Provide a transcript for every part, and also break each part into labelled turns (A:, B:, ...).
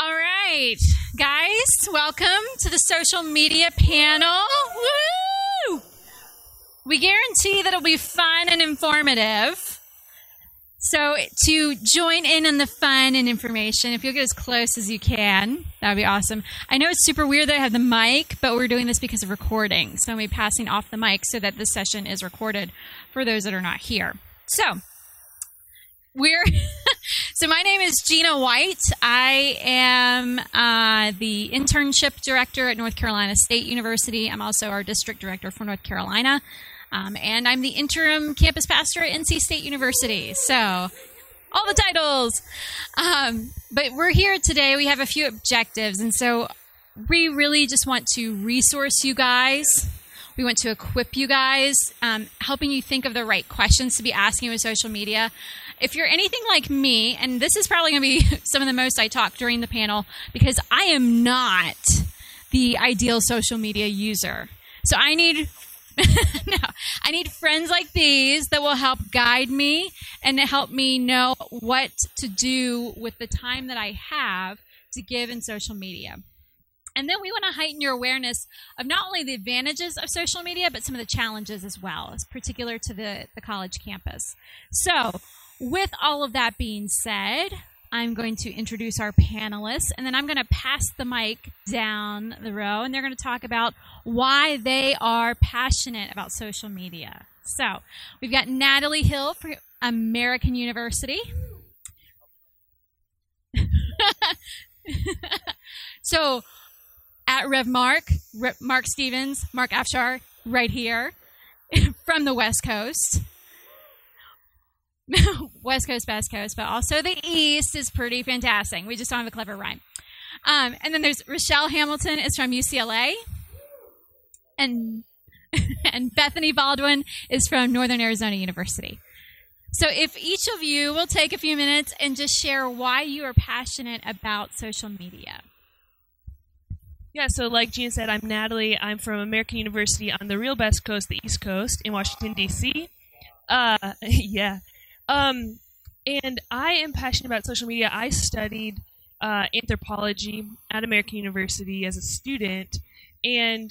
A: All right, guys, welcome to the social media panel. Woo! We guarantee that it'll be fun and informative. So to join in on the fun and information, if you'll get as close as you can, that would be awesome. I know it's super weird that I have the mic, but we're doing this because of recording. So I'm going to be passing off the mic so that this session is recorded for those that are not here. So So my name is Gina White. I am the internship director at North Carolina State University. I'm also our district director for North Carolina. And I'm the interim campus pastor at NC State University. So all the titles. But we're here today. We have a few objectives. And so we really just want to resource you guys. We want to equip you guys, helping you think of the right questions to be asking with social media. If you're anything like me, and this is probably going to be some of the most I talk during the panel, because I am not the ideal social media user. So I need I need friends like these that will help guide me and help me know what to do with the time that I have to give in social media. And then we want to heighten your awareness of not only the advantages of social media, but some of the challenges as well, as particular to the college campus. So with all of that being said, I'm going to introduce our panelists, and then I'm going to pass the mic down the row, and they're going to talk about why they are passionate about social media. So we've got Natalie Hill from American University. So at Rev Mark Stevens, Mark Afshar, right here from the West Coast. West Coast, Best Coast, but also the East is pretty fantastic. We just don't have a clever rhyme. And then there's Rochelle Hamilton is from UCLA. And Bethany Baldwin is from Northern Arizona University. So if each of you will take a few minutes and just share why you are passionate about social media.
B: Yeah, so like Gina said, I'm Natalie. I'm from American University on the real Best Coast, the East Coast, in Washington, D.C. Yeah. And I am passionate about social media. I studied anthropology at American University as a student, and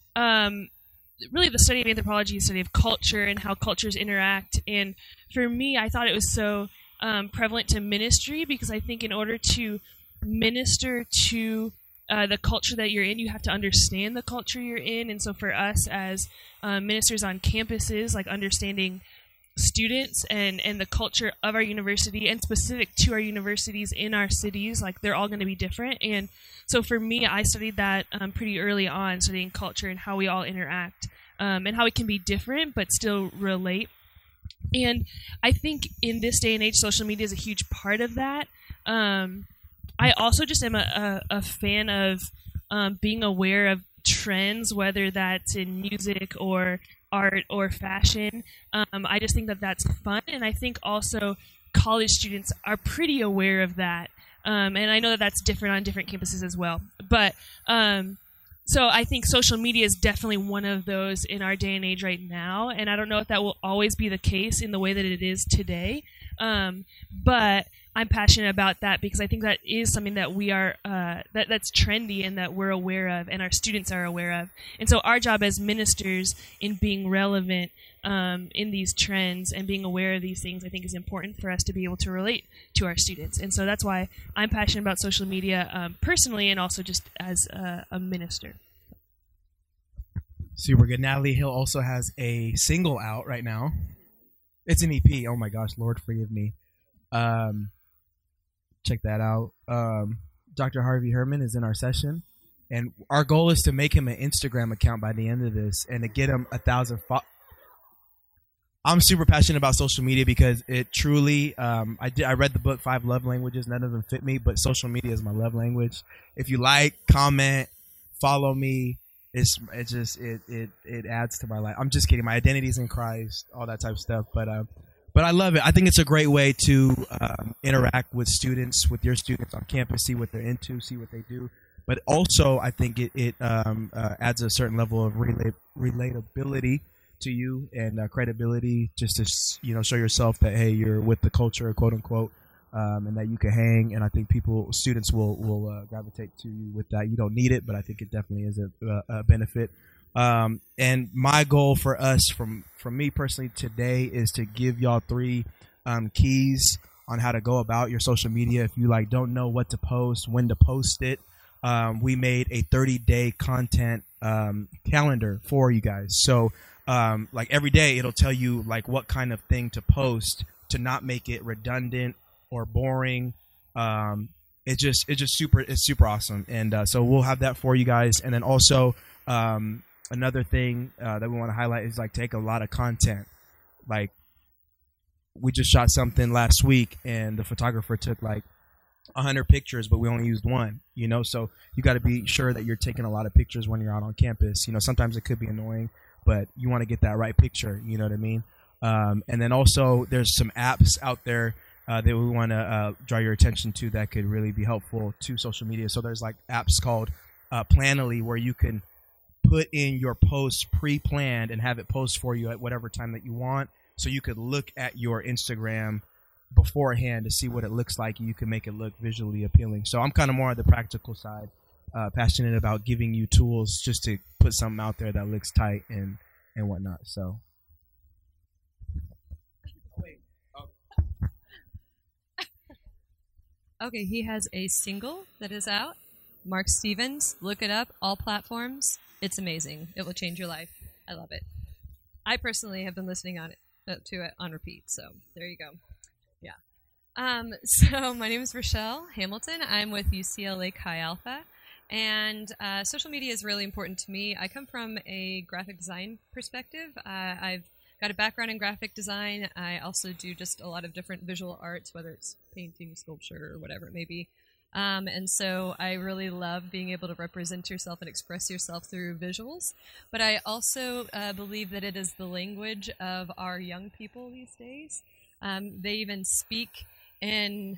B: really the study of anthropology is the study of culture and how cultures interact. And for me, I thought it was so prevalent to ministry, because I think in order to minister to the culture that you're in, you have to understand the culture you're in. And so for us as ministers on campuses, like understanding students and the culture of our university and specific to our universities in our cities, like they're all going to be different. And so for me, I studied that pretty early on, studying culture and how we all interact and how it can be different but still relate. And I think in this day and age, social media is a huge part of that. I also just am a fan of being aware of trends, whether that's in music or art or fashion. I just think that that's fun, and I think also college students are pretty aware of that. And I know that that's different on different campuses as well. But so I think social media is definitely one of those in our day and age right now, and I don't know if that will always be the case in the way that it is today. But I'm passionate about that because I think that is something that we are that's trendy and that we're aware of and our students are aware of. And so our job as ministers in being relevant in these trends and being aware of these things, I think is important for us to be able to relate to our students. And so that's why I'm passionate about social media personally and also just as a minister.
C: Super good. Natalie Hill also has a single out right now. It's an EP. Oh my gosh, Lord forgive me. Check that out. Dr. Harvey Herman is in our session, and our goal is to make him an Instagram account by the end of this and to get him 1,000 followers. I'm super passionate about social media because it truly, I read the book 5 Love Languages. None of them fit me, but social media is my love language. If you like, comment, follow me. It adds to my life. I'm just kidding. My identity is in Christ, all that type of stuff. But I love it. I think it's a great way to interact with students, with your students on campus, see what they're into, see what they do. But also, I think it adds a certain level of relatability to you and credibility, just to show yourself that hey, you're with the culture, quote unquote. and that you can hang. And I think students will gravitate to you with that. You don't need it, but I think it definitely is a benefit. And my goal for us, from me personally today, is to give y'all 3 keys on how to go about your social media. If you don't know what to post, when to post it, we made a 30-day content calendar for you guys. So every day it'll tell you what kind of thing to post to not make it redundant or boring. It's super awesome. And so we'll have that for you guys. And then also another thing that we want to highlight is take a lot of content. We just shot something last week and the photographer took 100 pictures, but we only used 1, so you got to be sure that you're taking a lot of pictures when you're out on campus. Sometimes it could be annoying, but you want to get that right picture, you know what I mean? And then also there's some apps out there that we want to draw your attention to that could really be helpful to social media. So there's apps called Planoly, where you can put in your posts pre-planned and have it post for you at whatever time that you want. So you could look at your Instagram beforehand to see what it looks like, and you can make it look visually appealing. So I'm kind of more on the practical side, passionate about giving you tools just to put something out there that looks tight and whatnot. So.
D: Okay, he has a single that is out. Mark Stevens, look it up, all platforms. It's amazing. It will change your life. I love it. I personally have been listening to it on repeat, so there you go. Yeah. So my name is Rochelle Hamilton. I'm with UCLA Chi Alpha, and social media is really important to me. I come from a graphic design perspective. I've got a background in graphic design. I also do just a lot of different visual arts, whether it's painting, sculpture, or whatever it may be. And so I really love being able to represent yourself and express yourself through visuals. But I also believe that it is the language of our young people these days. They even speak in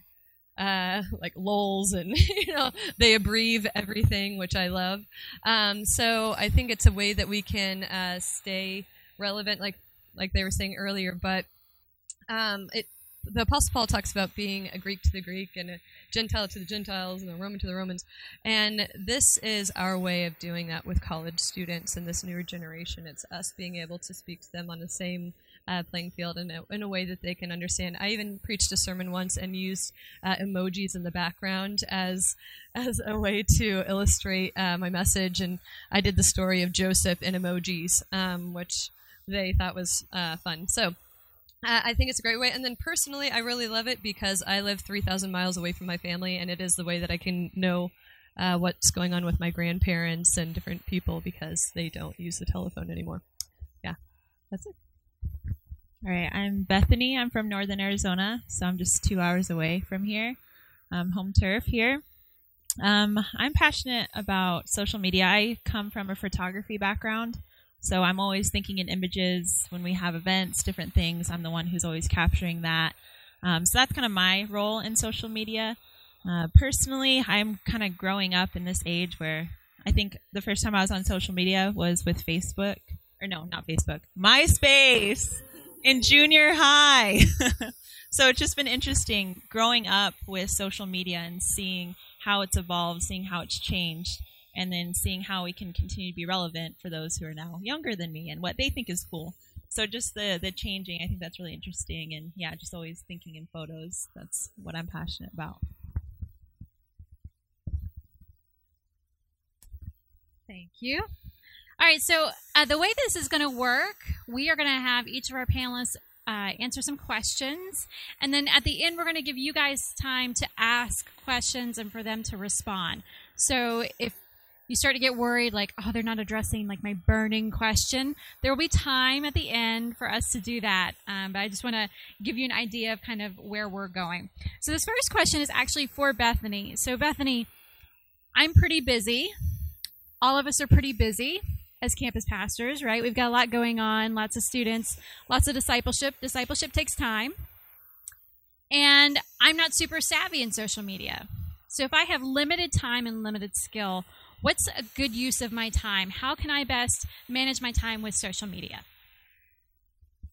D: lols, and they abbreviate everything, which I love. So I think it's a way that we can stay relevant, like they were saying earlier. But the Apostle Paul talks about being a Greek to the Greek and a Gentile to the Gentiles and a Roman to the Romans. And this is our way of doing that with college students and this newer generation. It's us being able to speak to them on the same playing field in a way that they can understand. I even preached a sermon once and used emojis in the background as a way to illustrate my message. And I did the story of Joseph in emojis, which they thought was fun. So I think it's a great way. And then personally, I really love it because I live 3,000 miles away from my family, and it is the way that I can know what's going on with my grandparents and different people because they don't use the telephone anymore. Yeah, that's it.
E: All right, I'm Bethany. I'm from Northern Arizona, so I'm just 2 hours away from here. Home turf here. I'm passionate about social media. I come from a photography background. So I'm always thinking in images when we have events, different things. I'm the one who's always capturing that. So that's kind of my role in social media. Personally, I'm kind of growing up in this age where I think the first time I was on social media was with Facebook. Or no, not Facebook. MySpace in junior high. So it's just been interesting growing up with social media and seeing how it's evolved, seeing how it's changed. And then seeing how we can continue to be relevant for those who are now younger than me and what they think is cool. So just the changing, I think that's really interesting. And yeah, just always thinking in photos. That's what I'm passionate about.
A: Thank you. All right, so the way this is going to work, we are going to have each of our panelists answer some questions. And then at the end, we're going to give you guys time to ask questions and for them to respond. So if you start to get worried, they're not addressing my burning question, there will be time at the end for us to do that. But I just want to give you an idea of kind of where we're going. So this first question is actually for Bethany. So Bethany, I'm pretty busy. All of us are pretty busy as campus pastors, right? We've got a lot going on, lots of students, lots of discipleship. Discipleship takes time. And I'm not super savvy in social media. So if I have limited time and limited skill, what's a good use of my time? How can I best manage my time with social media?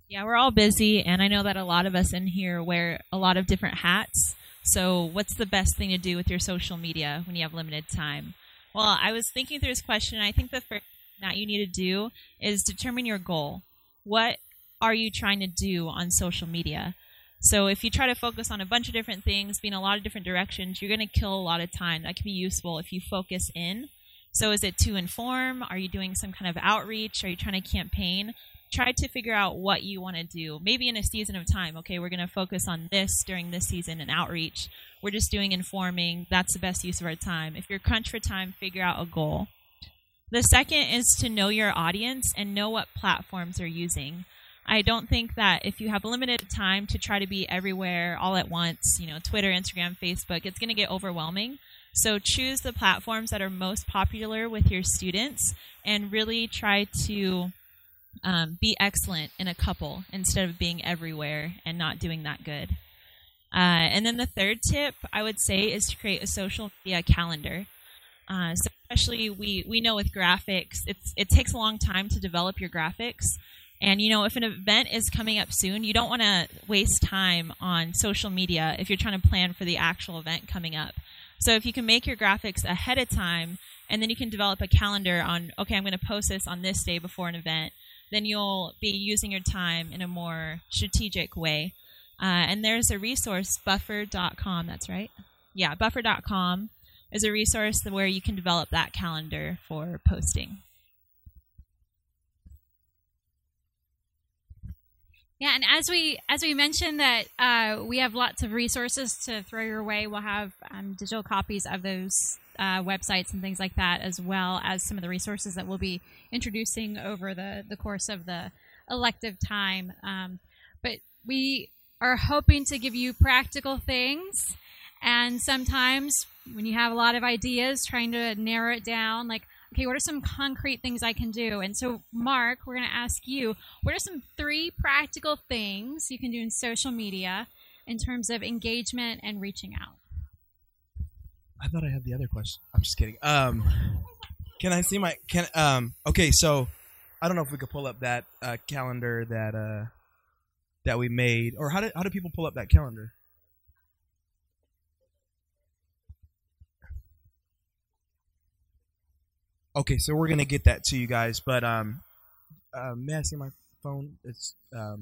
E: Yeah, we're all busy, and I know that a lot of us in here wear a lot of different hats. So what's the best thing to do with your social media when you have limited time? Well, I was thinking through this question, and I think the first thing that you need to do is determine your goal. What are you trying to do on social media? So if you try to focus on a bunch of different things, be in a lot of different directions, you're going to kill a lot of time. That can be useful if you focus in. So is it to inform? Are you doing some kind of outreach? Are you trying to campaign? Try to figure out what you want to do. Maybe in a season of time, okay, we're going to focus on this during this season and outreach. We're just doing informing. That's the best use of our time. If you're crunched for time, figure out a goal. The second is to know your audience and know what platforms they're using. I don't think that if you have limited time to try to be everywhere all at once, Twitter, Instagram, Facebook, it's going to get overwhelming. So choose the platforms that are most popular with your students and really try to be excellent in a couple instead of being everywhere and not doing that good. And then the third tip I would say is to create a social media calendar. So especially we know with graphics, it takes a long time to develop your graphics. And, if an event is coming up soon, you don't want to waste time on social media if you're trying to plan for the actual event coming up. So if you can make your graphics ahead of time, and then you can develop a calendar on, okay, I'm going to post this on this day before an event, then you'll be using your time in a more strategic way. And there's a resource, buffer.com, that's right? Yeah, buffer.com is a resource where you can develop that calendar for posting.
A: Yeah, and as we mentioned that we have lots of resources to throw your way. We'll have digital copies of those websites and things like that, as well as some of the resources that we'll be introducing over the course of the elective time. But we are hoping to give you practical things, and sometimes when you have a lot of ideas, trying to narrow it down, like, okay, what are some concrete things I can do? And so, Mark, we're going to ask you, what are some 3 practical things you can do in social media in terms of engagement and reaching out?
C: I thought I had the other question. I'm just kidding. Can I see my okay, so I don't know if we could pull up that calendar that we made, or how do people pull up that calendar? Okay, so we're gonna get that to you guys, but may I see my phone? It's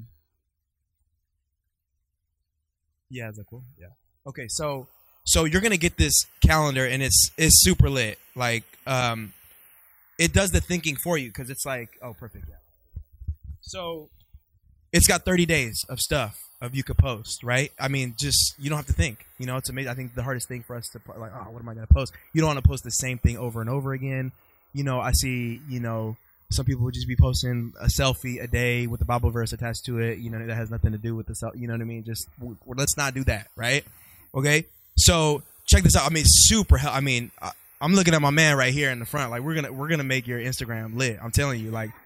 C: yeah, is that cool? Yeah. Okay, so you're gonna get this calendar, and it's super lit. Like it does the thinking for you, because it's like, oh, perfect. Yeah. So it's got 30 days of stuff you could post, right? I mean, just you don't have to think. It's amazing. I think the hardest thing for us to like, oh, what am I gonna post? You don't want to post the same thing over and over again. I see, some people would just be posting a selfie a day with a Bible verse attached to it, that has nothing to do with the selfie, you know what I mean? Just, let's not do that, right? Okay? So, check this out. I mean, I'm looking at my man right here in the front. Like, we're gonna make your Instagram lit. I'm telling you, like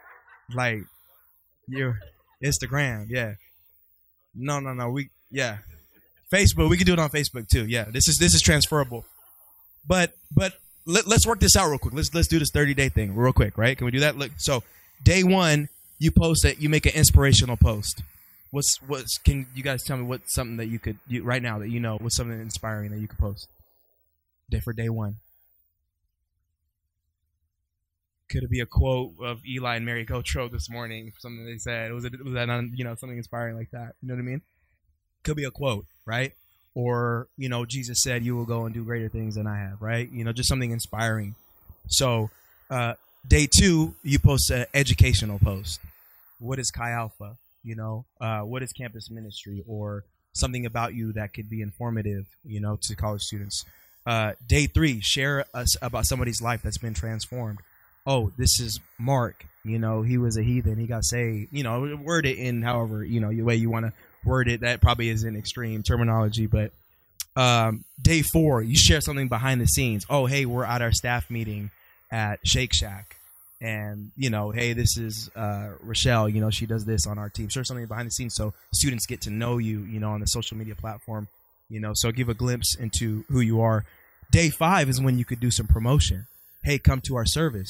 C: your Instagram, yeah. No, Facebook, we can do it on Facebook too. Yeah, this is transferable. But let's work this out real quick. Let's do this 30-day thing real quick, right? Can we do that? Look, so day 1, you post it. You make an inspirational post. Can you guys tell me what's something that you could right now that what's something inspiring that you could post for day 1? Could it be a quote of Eli and Mary Gotro this morning? Something they said. Was that not, something inspiring like that? You know what I mean? Could be a quote, right? Or, Jesus said, you will go and do greater things than I have, right? Just something inspiring. So, day 2, you post an educational post. What is Chi Alpha? What is campus ministry? Or something about you that could be informative, to college students. Day 3, share us about somebody's life that's been transformed. Oh, this is Mark. He was a heathen. He got saved. Word it in however, the way you want to word it. That probably is an extreme terminology, but day 4, you share something behind the scenes. Oh, hey, we're at our staff meeting at Shake Shack, and hey, this is Rochelle. She does this on our team. Share something behind the scenes so students get to know you. On the social media platform. So give a glimpse into who you are. Day 5 is when you could do some promotion. Hey, come to our service.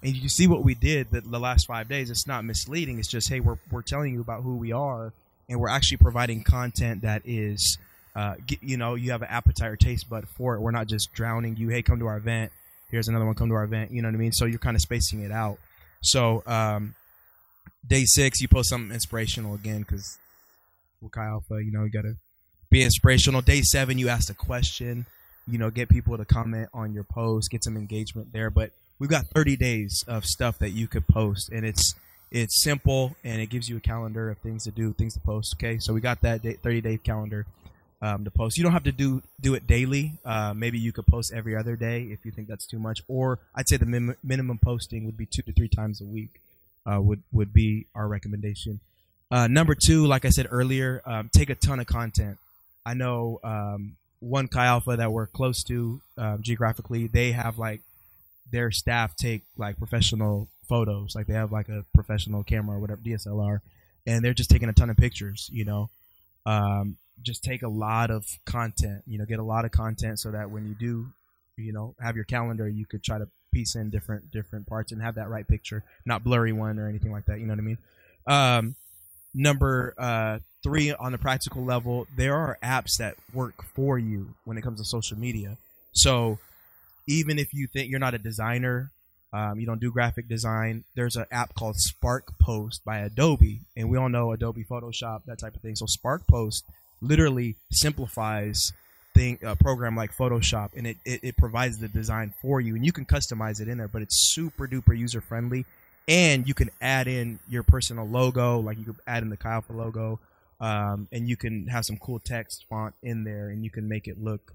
C: And you see what we did the last 5 days. It's not misleading. It's just, hey, we're telling you about who we are, and we're actually providing content that is, you have an appetite or taste bud for it. We're not just drowning you. Hey, come to our event. Here's another one. Come to our event. You know what I mean? So you're kind of spacing it out. So day 6, you post something inspirational again because we're Chi Alpha. You got to be inspirational. Day 7, you ask a question. Get people to comment on your post, get some engagement there. But we've got 30 days of stuff that you could post, and it's simple, and it gives you a calendar of things to do, things to post. Okay, so we got that 30-day calendar to post. You don't have to do it daily. Maybe you could post every other day if you think that's too much. Or I'd say the minimum posting would be 2 to 3 times a week. Would be our recommendation. Number 2, like I said earlier, take a ton of content. I know one Chi Alpha that we're close to geographically, they have like their staff take like professional photos, like they have like a professional camera or whatever, DSLR, and they're just taking a ton of pictures. Just take a lot of content. Get a lot of content so that when you do, have your calendar, you could try to piece in different parts and have that right picture, not blurry one or anything like that. You know what I mean? Number 3, on the practical level, there are apps that work for you when it comes to social media. So even if you think you're not a designer, you don't do graphic design, there's an app called Spark Post by Adobe, and we all know Adobe Photoshop, that type of thing. So Spark Post literally simplifies a program like Photoshop, and it provides the design for you, and you can customize it in there, but it's super duper user friendly. And you can add in your personal logo, like you could add in the Chi Alpha logo, and you can have some cool text font in there, and you can make it look,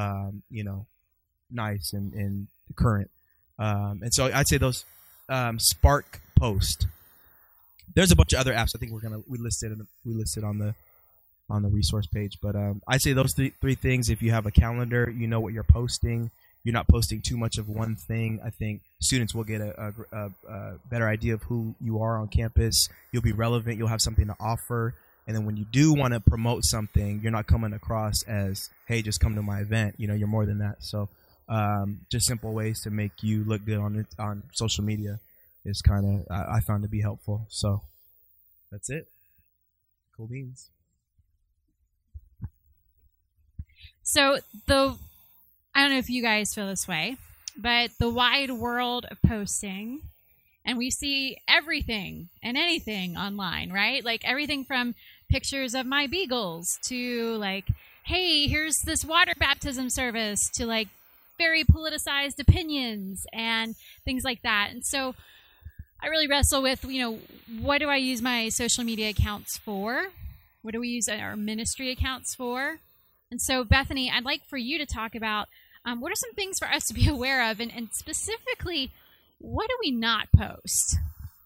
C: nice and current. And so I'd say those Spark Post. There's a bunch of other apps. I think we listed on the resource page, but I'd say those three things. If you have a calendar, you know what you're posting. You're not posting too much of one thing. I think students will get a better idea of who you are on campus. You'll be relevant. You'll have something to offer. And then when you do want to promote something, you're not coming across as, hey, just come to my event. You're more than that. So just simple ways to make you look good on social media is kind of, I found to be helpful. So that's it. Cool beans.
A: So I don't know if you guys feel this way, but the wide world of posting, and we see everything and anything online, right? Like everything from pictures of my beagles to like, hey, here's this water baptism service, to like very politicized opinions and things like that. And so I really wrestle with, what do I use my social media accounts for? What do we use our ministry accounts for? And so, Bethany, I'd like for you to talk about what are some things for us to be aware of, and specifically, what do we not post?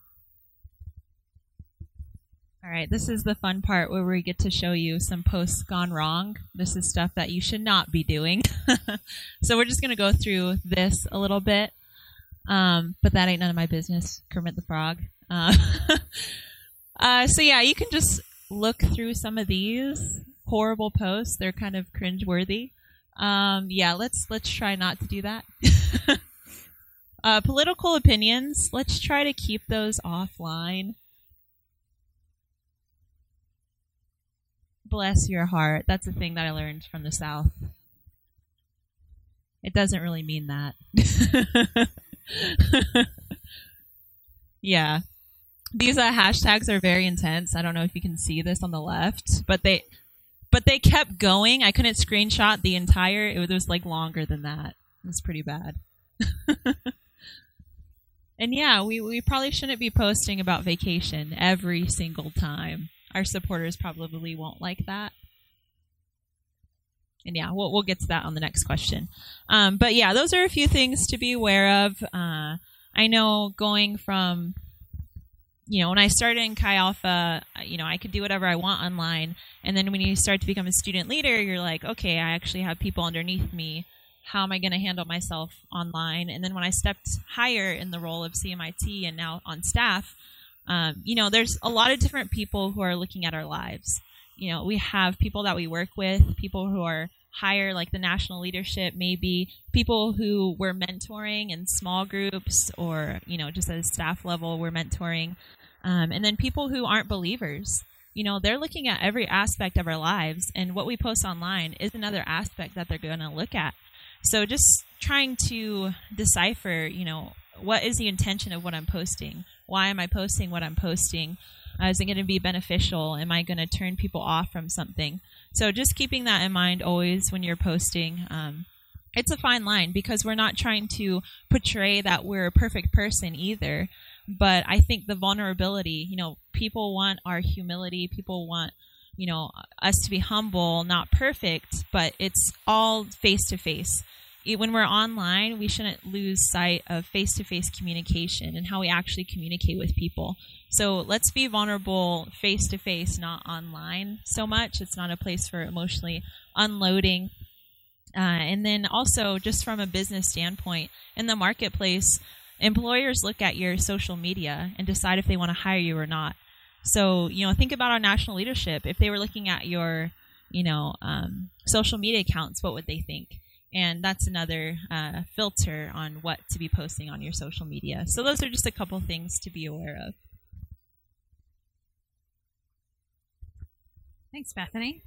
E: All right, this is the fun part where we get to show you some posts gone wrong. This is stuff that you should not be doing. So we're just going to go through this a little bit, but that ain't none of my business, Kermit the Frog. So yeah, you can just look through some of these horrible posts. They're kind of cringeworthy. Yeah, let's try not to do that. Political opinions, let's try to keep those offline. Bless your heart. That's a thing that I learned from the South. It doesn't really mean that. Yeah. These hashtags are very intense. I don't know if you can see this on the left, but they kept going. I couldn't screenshot the entire. It was like longer than that. It was pretty bad. And yeah, we probably shouldn't be posting about vacation every single time. Our supporters probably won't like that. And yeah, we'll get to that on the next question. But yeah, those are a few things to be aware of. I know going from, when I started in Chi Alpha, I could do whatever I want online. And then when you start to become a student leader, you're like, okay, I actually have people underneath me. How am I going to handle myself online? And then when I stepped higher in the role of CMIT and now on staff, there's a lot of different people who are looking at our lives. We have people that we work with, people who are hire like the national leadership, maybe people who we're mentoring in small groups or, just at a staff level we're mentoring. And then people who aren't believers, they're looking at every aspect of our lives, and what we post online is another aspect that they're going to look at. So just trying to decipher, what is the intention of what I'm posting? Why am I posting what I'm posting? Is it going to be beneficial? Am I going to turn people off from something? So just keeping that in mind always when you're posting. It's a fine line because we're not trying to portray that we're a perfect person either. But I think the vulnerability, people want our humility. People want, us to be humble, not perfect, but it's all face-to-face. When we're online, we shouldn't lose sight of face-to-face communication and how we actually communicate with people. So let's be vulnerable face-to-face, not online so much. It's not a place for emotionally unloading. And then also, just from a business standpoint, in the marketplace, employers look at your social media and decide if they want to hire you or not. So, think about our national leadership. If they were looking at your, social media accounts, what would they think? And that's another filter on what to be posting on your social media. So those are just a couple things to be aware of.
A: Thanks, Bethany.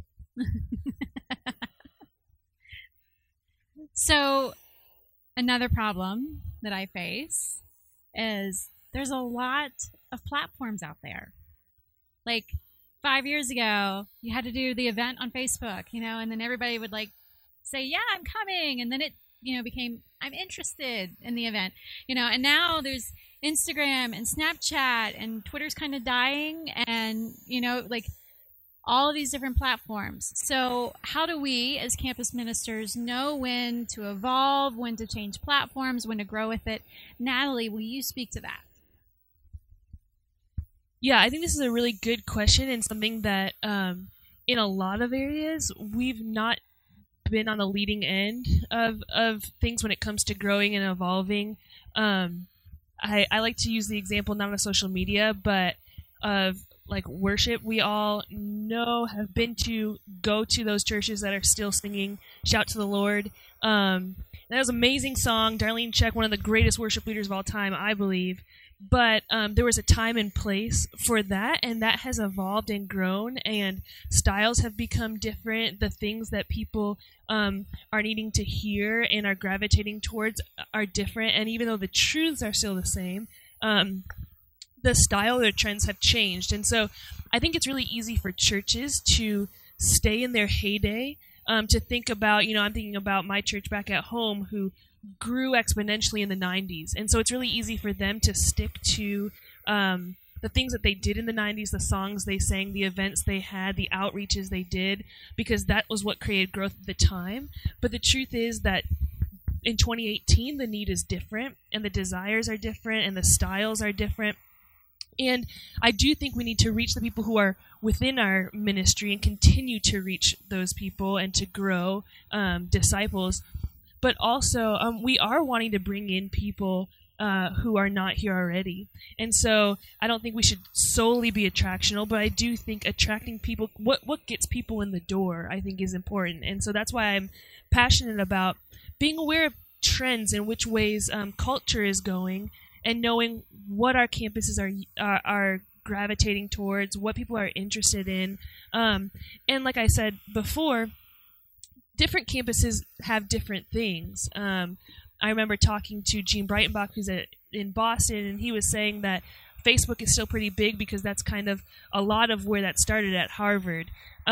A: So another problem that I face is there's a lot of platforms out there. Like 5 years ago, you had to do the event on Facebook, and then everybody would say, yeah, I'm coming. And then it, became, I'm interested in the event, and now there's Instagram and Snapchat and Twitter's kind of dying and, all of these different platforms. So how do we as campus ministers know when to evolve, when to change platforms, when to grow with it? Natalie, will you speak to that?
B: Yeah, I think this is a really good question and something that in a lot of areas we've not been on the leading end of things when it comes to growing and evolving. I like to use the example not of social media, but of worship. We all have been to go to those churches that are still singing Shout to the Lord. And that was an amazing song. Darlene Check, one of the greatest worship leaders of all time, I believe. But there was a time and place for that, and that has evolved and grown, and styles have become different. The things that people are needing to hear and are gravitating towards are different, and even though the truths are still the same, the style or trends have changed. And so I think it's really easy for churches to stay in their heyday, to think about, I'm thinking about my church back at home who grew exponentially in the 90s. And so it's really easy for them to stick to the things that they did in the 90s, the songs they sang, the events they had, the outreaches they did, because that was what created growth at the time. But the truth is that in 2018, the need is different, and the desires are different, and the styles are different. And I do think we need to reach the people who are within our ministry and continue to reach those people and to grow disciples. But also, we are wanting to bring in people who are not here already. And so I don't think we should solely be attractional, but I do think attracting people, what gets people in the door, I think is important. And so that's why I'm passionate about being aware of trends and which ways culture is going, and knowing what our campuses are gravitating towards, what people are interested in. And like I said before, different campuses have different things. I remember talking to Gene Breitenbach, who's in Boston, and he was saying that Facebook is still pretty big because that's kind of a lot of where that started at Harvard.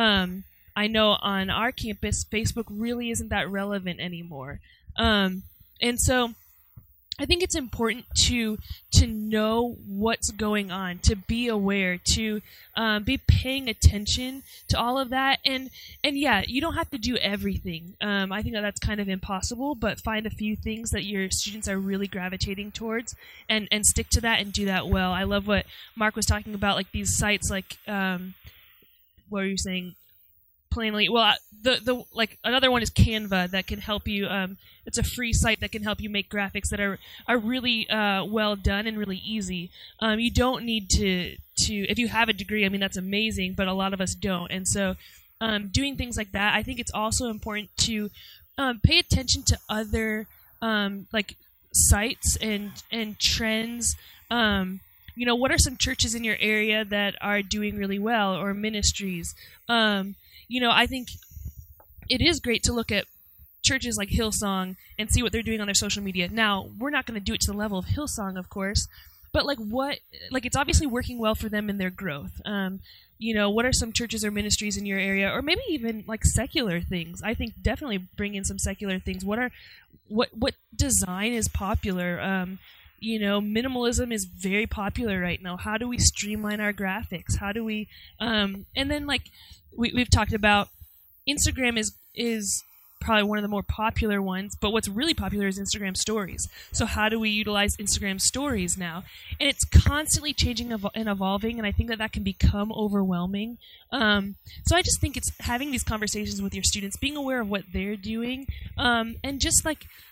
B: I know on our campus, Facebook really isn't that relevant anymore. And so I think it's important to know what's going on, to be aware, to be paying attention to all of that. And yeah, you don't have to do everything. I think that's kind of impossible, but find a few things that your students are really gravitating towards and stick to that and do that well. I love what Mark was talking about, like these sites like, what were you saying? Plainly, well, the like another one is Canva that can help you. It's a free site that can help you make graphics that are really well done and really easy. You don't need to if you have a degree. I mean, that's amazing, but a lot of us don't. And so doing things like that. I think it's also important to pay attention to other like sites and trends. What are some churches in your area that are doing really well, or ministries? I think it is great to look at churches like Hillsong and see what they're doing on their social media. Now, we're not going to do it to the level of Hillsong, of course, but it's obviously working well for them in their growth. What are some churches or ministries in your area, or maybe even like secular things? I think definitely bring in some secular things. What design is popular? Minimalism is very popular right now. How do we streamline our graphics? How do we and then we've talked about Instagram is probably one of the more popular ones, but what's really popular is Instagram stories. So how do we utilize Instagram stories now? And it's constantly changing and evolving, and I think that can become overwhelming. So I just think it's having these conversations with your students, being aware of what they're doing, and just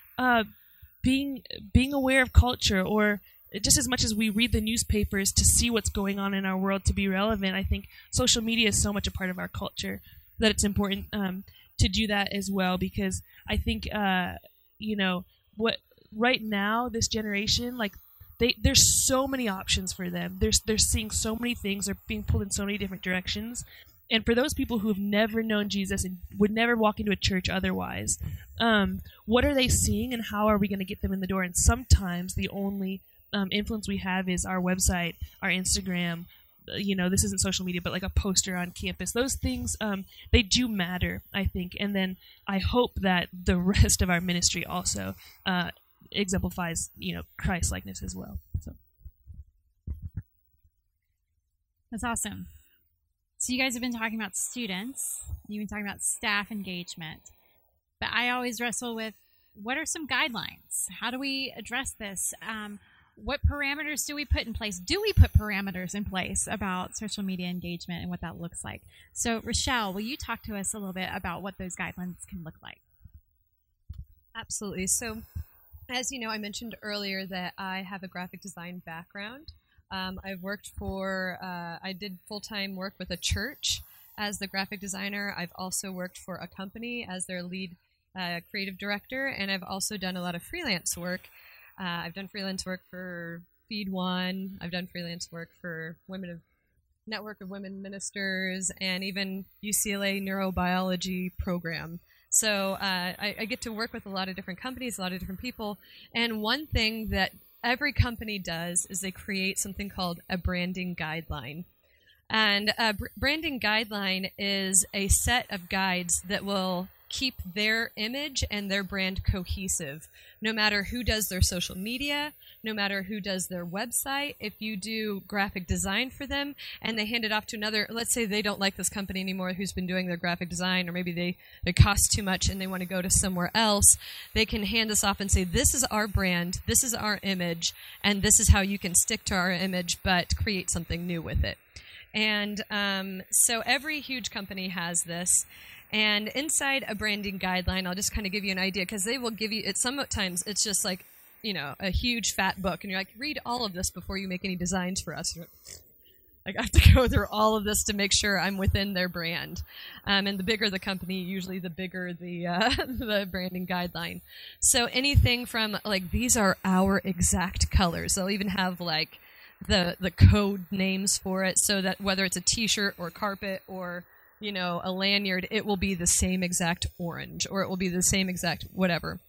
B: being aware of culture, or just as much as we read the newspapers to see what's going on in our world to be relevant. I think social media is so much a part of our culture that it's important to do that as well, because I think what right now, this generation, there's so many options for them. They're seeing so many things. They're being pulled in so many different directions. And for those people who have never known Jesus and would never walk into a church otherwise, what are they seeing, and how are we going to get them in the door? And sometimes the only influence we have is our website, our Instagram. This isn't social media, but like a poster on campus. Those things, they do matter, I think. And then I hope that the rest of our ministry also exemplifies, Christ-likeness as well. So.
A: That's awesome. So you guys have been talking about students. You've been talking about staff engagement. But I always wrestle with, what are some guidelines? How do we address this? What parameters do we put in place? Do we put parameters in place about social media engagement and what that looks like? So, Rochelle, will you talk to us a little bit about what those guidelines can look like?
D: Absolutely. So, as you know, I mentioned earlier that I have a graphic design background. I've worked I did full-time work with a church as the graphic designer. I've also worked for a company as their lead creative director, and I've also done a lot of freelance work. I've done freelance work for Feed One. I've done freelance work for Network of Women Ministers, and even UCLA Neurobiology program. So I get to work with a lot of different companies, a lot of different people. And one thing that every company does is they create something called a branding guideline. And a branding guideline is a set of guides that will keep their image and their brand cohesive, no matter who does their social media, no matter who does their website. If you do graphic design for them and they hand it off to another, let's say they don't like this company anymore who's been doing their graphic design, or maybe they cost too much and they want to go to somewhere else, they can hand this off and say, this is our brand, this is our image, and this is how you can stick to our image but create something new with it. And so every huge company has this. And inside a branding guideline, I'll just kind of give you an idea, because they will give you, sometimes it's just like, a huge fat book, and you're like, read all of this before you make any designs for us. Like, I have to go through all of this to make sure I'm within their brand. And the bigger the company, usually the bigger the the branding guideline. So anything from, these are our exact colors. They'll even have, the code names for it, so that whether it's a t-shirt or carpet or a lanyard, it will be the same exact orange, or it will be the same exact whatever.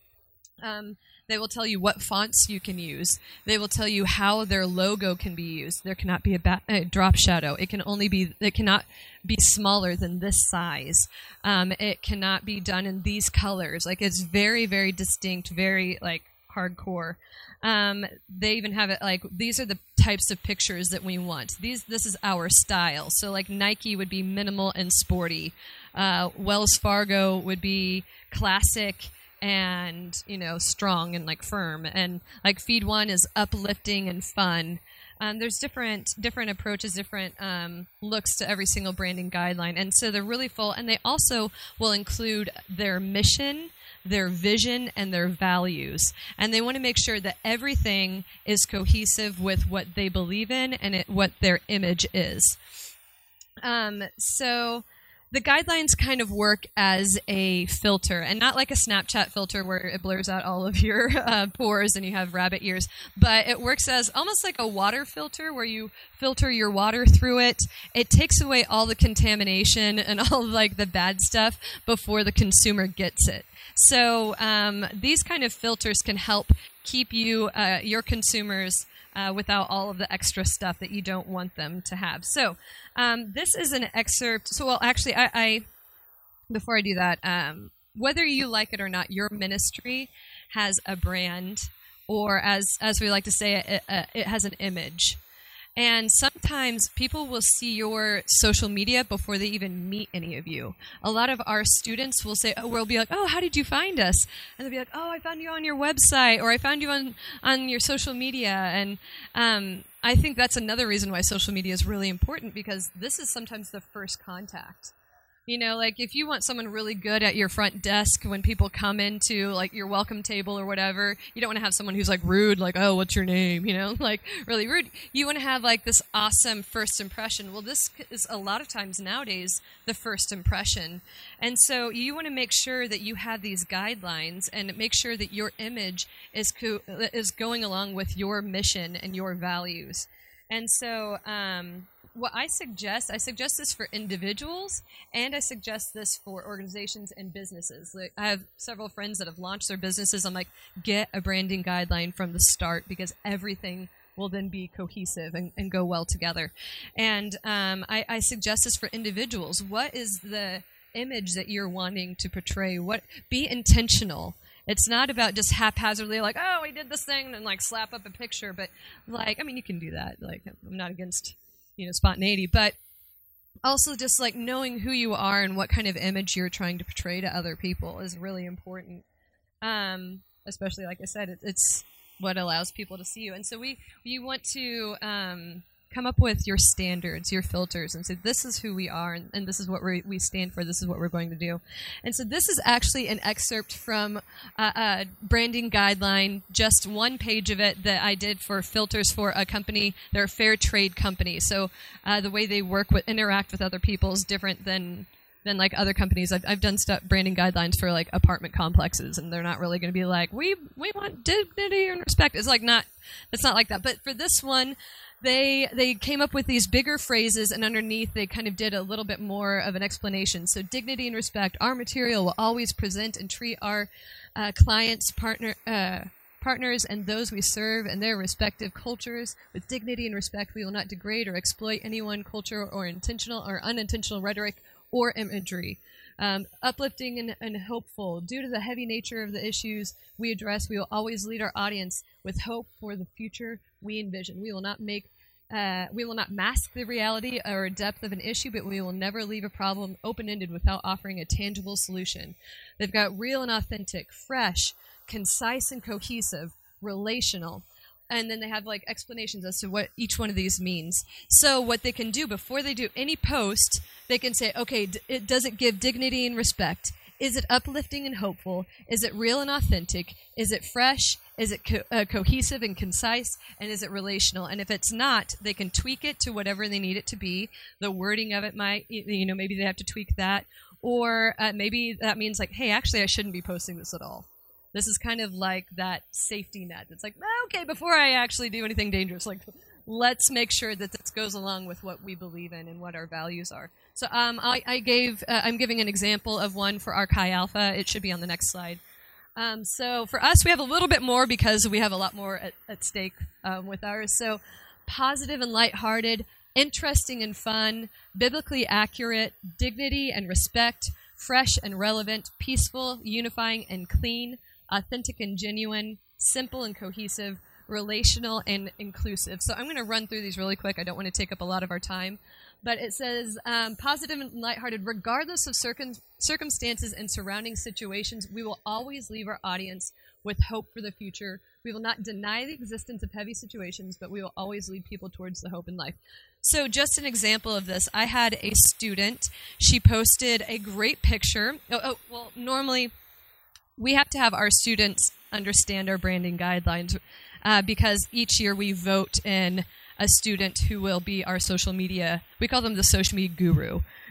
D: They will tell you what fonts you can use. They will tell you how their logo can be used. There cannot be a drop shadow. It cannot be smaller than this size. It cannot be done in these colors. It's very, very distinct, very hardcore. They even have it these are the types of pictures that we want. This is our style. So Nike would be minimal and sporty. Wells Fargo would be classic and strong and firm. And Feed One is uplifting and fun. There's different approaches, different looks to every single branding guideline. And so they're really full. And they also will include their mission, their vision, and their values. And they want to make sure that everything is cohesive with what they believe in and what their image is. So the guidelines kind of work as a filter, and not like a Snapchat filter where it blurs out all of your pores and you have rabbit ears, but it works as almost like a water filter where you filter your water through it. It takes away all the contamination and all like the bad stuff before the consumer gets it. So these kind of filters can help keep you, your consumers, without all of the extra stuff that you don't want them to have. So this is an excerpt. So, well, actually, I before I do that, whether you like it or not, your ministry has a brand, or as we like to say, it has an image. And sometimes people will see your social media before they even meet any of you. A lot of our students will say, we'll be like, oh, how did you find us? And they'll be like, oh, I found you on your website, or I found you on your social media. And I think that's another reason why social media is really important, because this is sometimes the first contact. You know, like if you want someone really good at your front desk when people come into like your welcome table or whatever, you don't want to have someone who's like rude, like, oh, what's your name? You know, like really rude. You want to have like this awesome first impression. Well, this is a lot of times nowadays the first impression. And so you want to make sure that you have these guidelines and make sure that your image is going along with your mission and your values. And so, what I suggest this for individuals, and I suggest this for organizations and businesses. Like, I have several friends that have launched their businesses. I'm like, get a branding guideline from the start, because everything will then be cohesive and go well together. And I suggest this for individuals. What is the image that you're wanting to portray? Be intentional. It's not about just haphazardly like, oh, we did this thing, and like slap up a picture. But like, I mean, you can do that. Like, I'm not against spontaneity, but also just like knowing who you are and what kind of image you're trying to portray to other people is really important. Especially, like I said, it's what allows people to see you. And so we want to come up with your standards, your filters, and say, this is who we are, and this is what we stand for, this is what we're going to do. And so this is actually an excerpt from a branding guideline, just one page of it that I did for filters for a company. They're a fair trade company. So the way they interact with other people is different than like other companies. I've done branding guidelines for like apartment complexes, and they're not really going to be like, we want dignity and respect. It's not like that. But for this one, They came up with these bigger phrases, and underneath they kind of did a little bit more of an explanation. So dignity and respect. Our material will always present and treat our clients, partners, and those we serve and their respective cultures with dignity and respect. We will not degrade or exploit anyone, culture, or intentional or unintentional rhetoric or imagery. Uplifting and hopeful. Due to the heavy nature of the issues we address, we will always lead our audience with hope for the future we envision. We will not mask the reality or depth of an issue, but we will never leave a problem open-ended without offering a tangible solution. They've got real and authentic, fresh, concise and cohesive, relational. And then they have like explanations as to what each one of these means. So what they can do before they do any post, they can say, okay, does it give dignity and respect? Is it uplifting and hopeful? Is it real and authentic? Is it fresh? Is it cohesive and concise? And is it relational? And if it's not, they can tweak it to whatever they need it to be. The wording of it might, maybe they have to tweak that. Or maybe that means like, hey, actually, I shouldn't be posting this at all. This is kind of like that safety net. It's like, okay, before I actually do anything dangerous, like, let's make sure that this goes along with what we believe in and what our values are. So I'm giving an example of one for our Chi Alpha. It should be on the next slide. So for us, we have a little bit more because we have a lot more at stake with ours. So positive and lighthearted, interesting and fun, biblically accurate, dignity and respect, fresh and relevant, peaceful, unifying and clean, authentic and genuine, simple and cohesive, relational and inclusive. So I'm going to run through these really quick. I don't want to take up a lot of our time. But it says, positive and lighthearted, regardless of circumstances and surrounding situations, we will always leave our audience with hope for the future. We will not deny the existence of heavy situations, but we will always lead people towards the hope in life. So just an example of this, I had a student. She posted a great picture. Well, normally we have to have our students understand our branding guidelines because each year we vote in a student who will be our social media. We call them the social media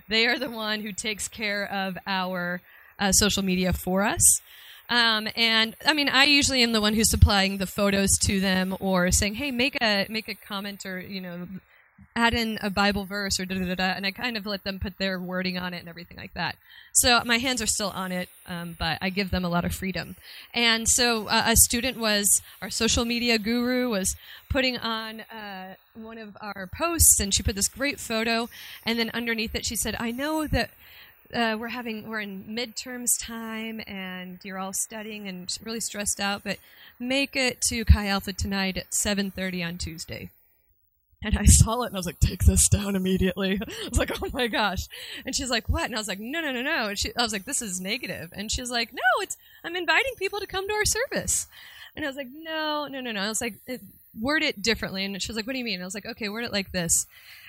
D: They are the one who takes care of our social media for us. And I mean, I usually am the one who's supplying the photos to them or saying, hey, make a comment or, add in a Bible verse or da-da-da-da, and I kind of let them put their wording on it and everything like that. So my hands are still on it, but I give them a lot of freedom. And so a student our social media guru was putting on one of our posts, and she put this great photo, and then underneath it she said, I know that we're in midterms time and you're all studying and really stressed out, but make it to Chi Alpha tonight at 7:30 on Tuesday. And I saw it, and I was like, take this down immediately. I was like, oh, my gosh. And she's like, what? And I was like, no. And I was like, this is negative. And she's like, no, I'm inviting people to come to our service. And I was like, no. I was like, word it differently. And she was like, what do you mean? And I was like, okay, word it like this.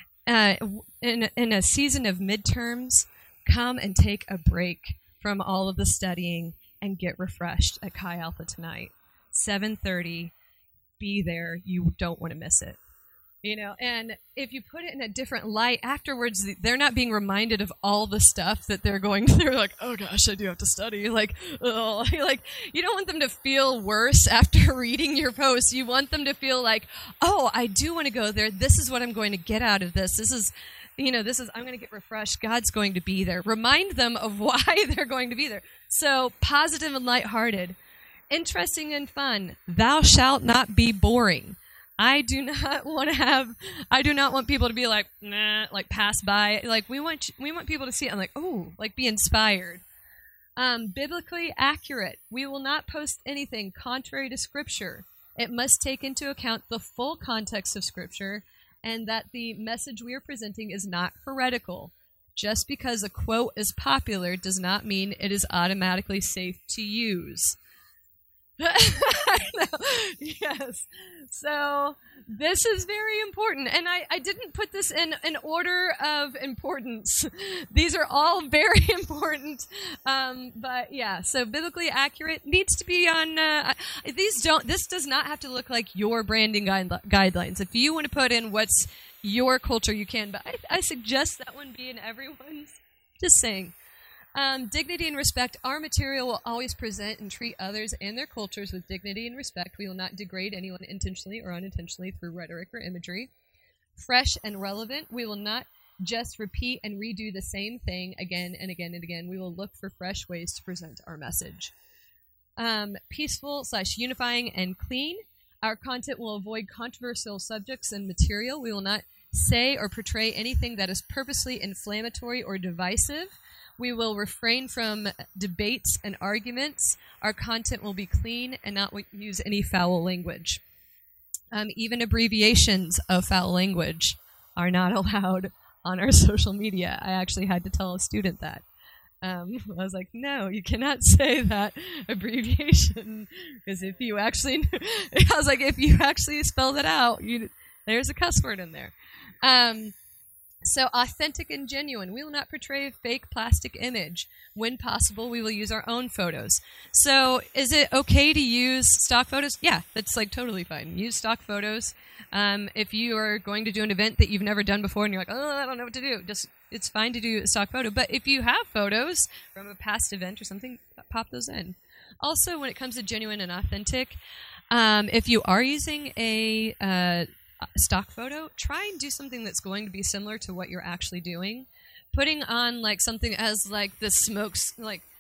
D: In a season of midterms, come and take a break from all of the studying and get refreshed at Chi Alpha tonight. 7:30, be there. You don't want to miss it. And if you put it in a different light afterwards, they're not being reminded of all the stuff that they're going through. Like, oh gosh, I do have to study. Like, oh, like you don't want them to feel worse after reading your post. You want them to feel like, oh, I do want to go there. This is what I'm going to get out of this. This is, I'm going to get refreshed. God's going to be there. Remind them of why they're going to be there. So positive and lighthearted, interesting and fun. Thou shalt not be boring. I do not want people to be like, nah, like pass by. Like we want people to see it and like, oh, like be inspired. Biblically accurate. We will not post anything contrary to Scripture. It must take into account the full context of Scripture and that the message we are presenting is not heretical. Just because a quote is popular does not mean it is automatically safe to use. Yes. So this is very important. And I didn't put this in an order of importance. These are all very important. But yeah, so biblically accurate needs to be on, this does not have to look like your branding guidelines. If you want to put in what's your culture, you can, but I suggest that one be in everyone's. Just saying. Dignity and respect. Our material will always present and treat others and their cultures with dignity and respect. We will not degrade anyone intentionally or unintentionally through rhetoric or imagery. Fresh and relevant. We will not just repeat and redo the same thing again and again and again. We will look for fresh ways to present our message. Peaceful/unifying and clean. Our content will avoid controversial subjects and material. We will not say or portray anything that is purposely inflammatory or divisive. We will refrain from debates and arguments. Our content will be clean and not use any foul language. Even abbreviations of foul language are not allowed on our social media. I actually had to tell a student that. I was like, no, you cannot say that abbreviation because if you actually spell that out, there's a cuss word in there. So authentic and genuine. We will not portray a fake plastic image. When possible, we will use our own photos. So is it okay to use stock photos? Yeah, that's like totally fine. Use stock photos. If you are going to do an event that you've never done before and you're like, oh, I don't know what to do, it's fine to do a stock photo. But if you have photos from a past event or something, pop those in. Also, when it comes to genuine and authentic, if you are using a stock photo, try and do something that's going to be similar to what you're actually doing. Putting on like something as like the smokes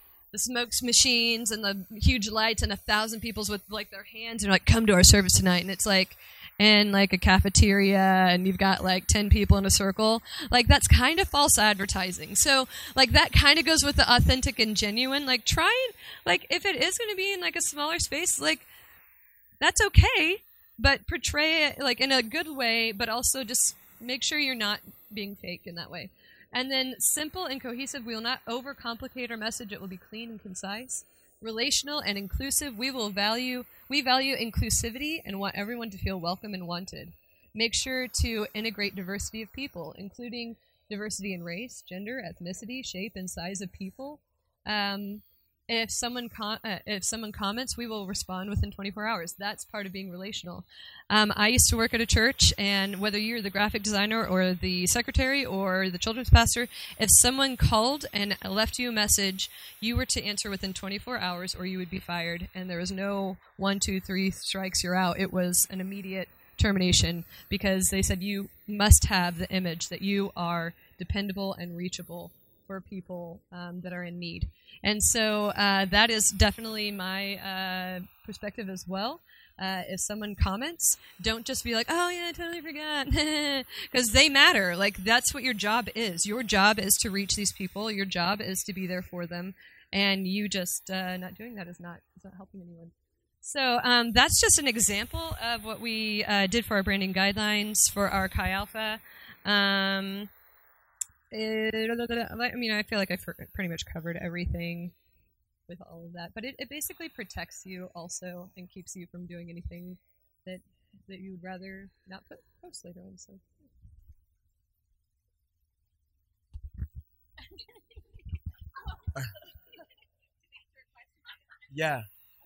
D: machines and the huge lights and 1,000 people with like their hands and like come to our service tonight, and it's like in like a cafeteria and you've got like 10 people in a circle. Like that's kind of false advertising. So like that kind of goes with the authentic and genuine. Like try and like if it is going to be in like a smaller space, like that's okay. But portray it like in a good way, but also just make sure you're not being fake in that way. And then simple and cohesive. We will not overcomplicate our message. It will be clean and concise. Relational and inclusive. We value inclusivity and want everyone to feel welcome and wanted. Make sure to integrate diversity of people, including diversity in race, gender, ethnicity, shape, and size of people. And if someone comments, we will respond within 24 hours. That's part of being relational. I used to work at a church, and whether you're the graphic designer or the secretary or the children's pastor, if someone called and left you a message, you were to answer within 24 hours or you would be fired. And there was no 1, 2, 3 strikes, you're out. It was an immediate termination because they said you must have the image that you are dependable and reachable for people that are in need. And so that is definitely my perspective as well. If someone comments, don't just be like, oh, yeah, I totally forgot. Because they matter. Like, that's what your job is. Your job is to reach these people. Your job is to be there for them. And you just not doing that is not helping anyone. So that's just an example of what we did for our branding guidelines for our Chi Alpha. I mean, I feel like I pretty much covered everything with all of that, but it basically protects you also and keeps you from doing anything that you would rather not post later on. So.
C: Yeah.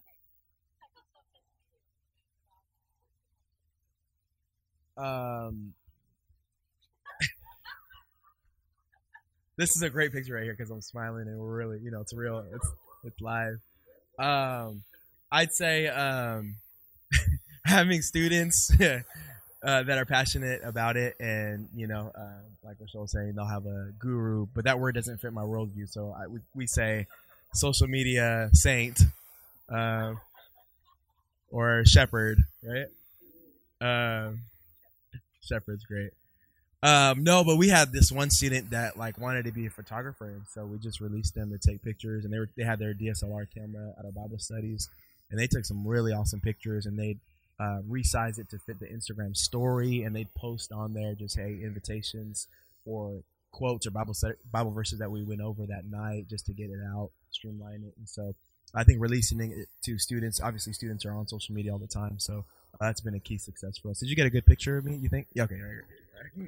C: This is a great picture right here because I'm smiling and we're really, it's real. It's live. I'd say having students that are passionate about it, and like Rochelle was saying, they'll have a guru, but that word doesn't fit my worldview. So we say social media saint or shepherd, right? Shepherd's great. No, but we had this one student that wanted to be a photographer, and so we just released them to take pictures, and they had their DSLR camera at our Bible studies, and they took some really awesome pictures, and they'd resize it to fit the Instagram story, and they'd post on there just, hey, invitations or quotes or Bible verses that we went over that night just to get it out, streamline it. And so I think releasing it to students, obviously students are on social media all the time, so that's been a key success for us. Did you get a good picture of me, you think? Yeah, okay. Right.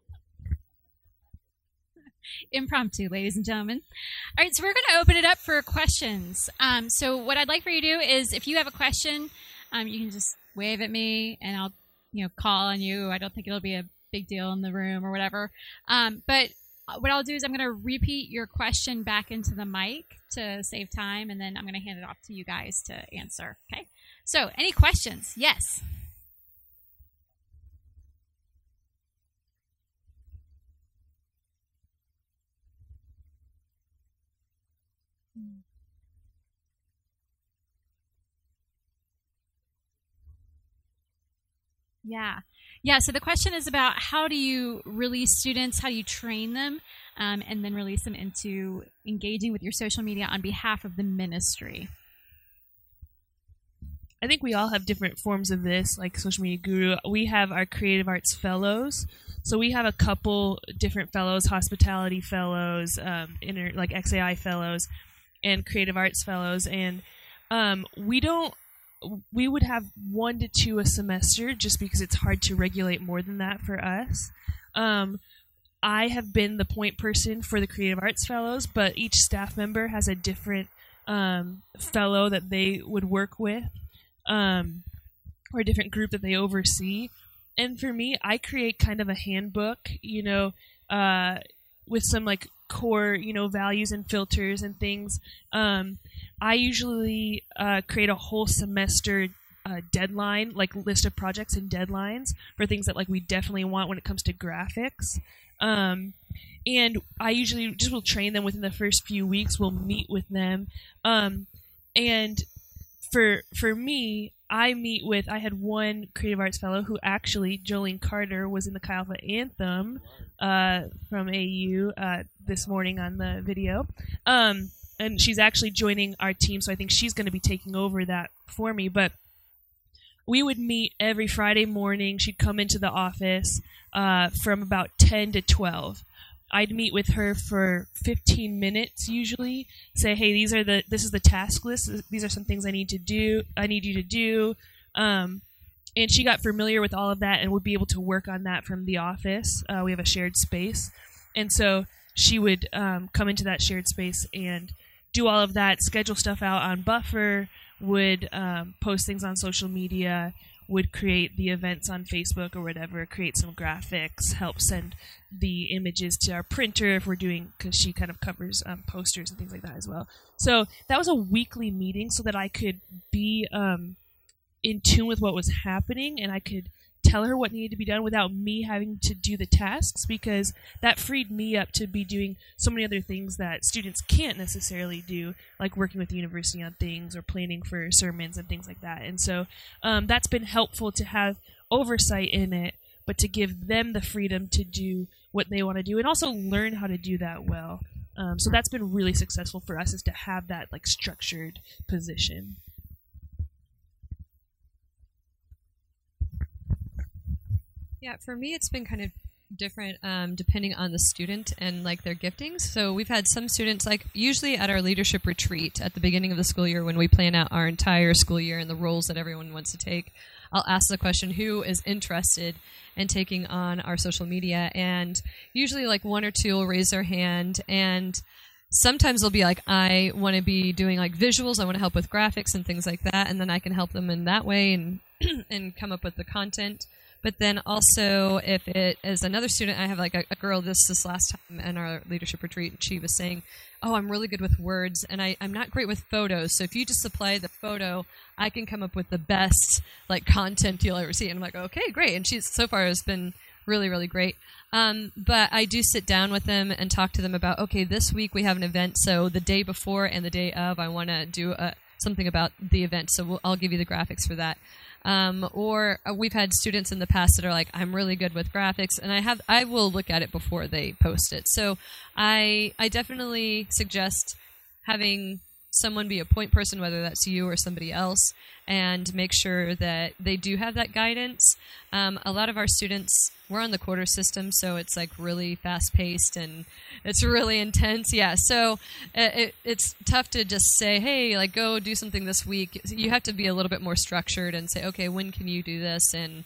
A: Impromptu, ladies and gentlemen. All right, so we're going to open it up for questions. So what I'd like for you to do is, if you have a question, you can just wave at me, and I'll, call on you. I don't think it'll be a big deal in the room or whatever. But what I'll do is I'm going to repeat your question back into the mic to save time, and then I'm going to hand it off to you guys to answer. Okay? So, any questions? Yes. Yeah. So the question is about how do you release students, how do you train them, and then release them into engaging with your social media on behalf of the ministry.
B: I think we all have different forms of this, like Social Media Guru. We have our Creative Arts Fellows. So we have a couple different fellows, hospitality fellows, like XAI fellows, and Creative Arts Fellows. And we would have 1 to 2 a semester just because it's hard to regulate more than that for us. I have been the point person for the Creative Arts Fellows, but each staff member has a different fellow that they would work with, or a different group that they oversee. And for me, I create kind of a handbook, with some core, values and filters and things. I usually create a whole semester deadline, list of projects and deadlines for things that we definitely want when it comes to graphics. And I usually just will train them within the first few weeks. We'll meet with them. And for me, I had one Creative Arts Fellow who actually, Jolene Carter, was in the Chi Alpha Anthem from AU this morning on the video. And she's actually joining our team, so I think she's going to be taking over that for me. But we would meet every Friday morning. She'd come into the office from about 10 to 12. I'd meet with her for 15 minutes usually, say, hey, this is the task list. These are some things I need you to do. And she got familiar with all of that and would be able to work on that from the office. We have a shared space. And so she would come into that shared space and do all of that, schedule stuff out on Buffer, would post things on social media, would create the events on Facebook or whatever, create some graphics, help send the images to our printer if we're doing, because she kind of covers posters and things like that as well. So that was a weekly meeting so that I could be in tune with what was happening, and I could tell her what needed to be done without me having to do the tasks, because that freed me up to be doing so many other things that students can't necessarily do, like working with the university on things or planning for sermons and things like that. And so that's been helpful to have oversight in it, but to give them the freedom to do what they want to do and also learn how to do that well. So that's been really successful for us, is to have that like structured position.
D: Yeah, for me, it's been kind of different depending on the student and like their giftings. So we've had some students, like usually at our leadership retreat at the beginning of the school year, when we plan out our entire school year and the roles that everyone wants to take, I'll ask the question, who is interested in taking on our social media? And usually like one or two will raise their hand, and sometimes they'll be like, I want to be doing like visuals, I want to help with graphics and things like that, and then I can help them in that way and and come up with the content. But then also, if it is another student, I have like a girl this last time in our leadership retreat, and she was saying, oh, I'm really good with words, and I'm not great with photos. So if you just supply the photo, I can come up with the best like content you'll ever see. And I'm like, okay, great. And she's so far has been really, really great. But I do sit down with them and talk to them about, okay, this week we have an event, so the day before and the day of, I want to do something about the event. So I'll give you the graphics for that. Or we've had students in the past that are like, I'm really good with graphics, and I will look at it before they post it. So I definitely suggest having someone be a point person, whether that's you or somebody else, and make sure that they do have that guidance. A lot of our students, we're on the quarter system, so it's like really fast paced and it's really intense. Yeah, so it's tough to just say, hey, like go do something this week. You have to be a little bit more structured and say, okay, when can you do this, and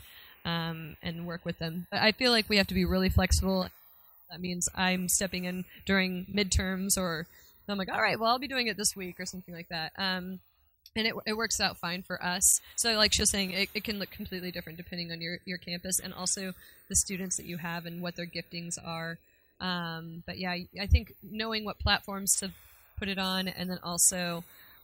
D: work with them. But I feel like we have to be really flexible. That means I'm stepping in during midterms, or I'm like, all right, well, I'll be doing it this week or something like that. And it works out fine for us. So like she was saying, it can look completely different depending on your campus and also the students that you have and what their giftings are. But yeah, I think knowing what platforms to put it on, and then also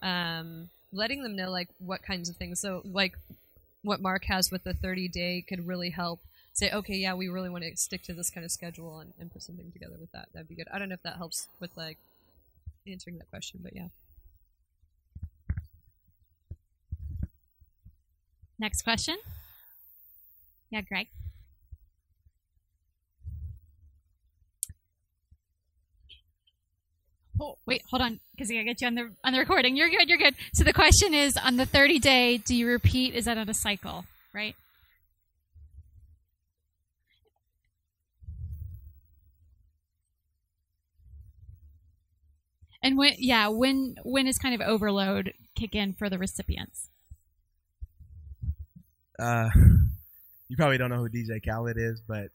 D: letting them know like what kinds of things. So like what Mark has with the 30-day could really help say, okay, yeah, we really want to stick to this kind of schedule and put something together with that. That'd be good. I don't know if that helps with like answering that question, but yeah.
A: Next question. Yeah, Greg. Oh, wait, hold on, because I gotta get you on the recording. You're good, you're good. So the question is, on the 30-day, do you repeat? Is that on a cycle, right? And when is kind of overload kick in for the recipients?
C: You probably don't know who DJ Khaled is, but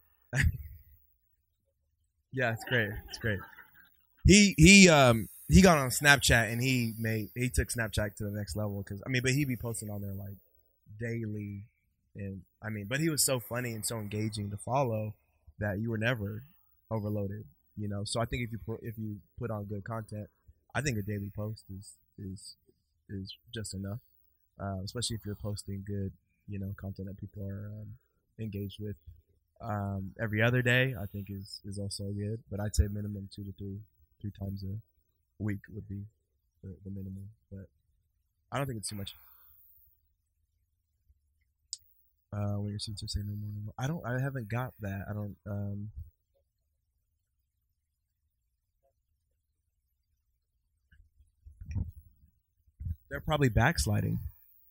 C: yeah, it's great. It's great. He got on Snapchat and he took Snapchat to the next level, but he'd be posting on there like daily, and but he was so funny and so engaging to follow that you were never overloaded, you know. So I think if you put on good content, I think a daily post is just enough, especially if you're posting good, you know, content that people are engaged with. Every other day, I think is also good, but I'd say minimum 2 to 3 times a week would be the minimum. But I don't think it's too much. When your students are saying no more. I haven't got that. I don't. They're probably backsliding.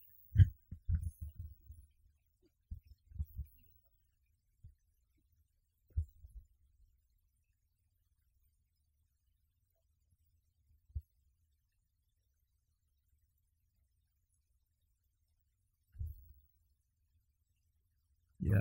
C: Yeah.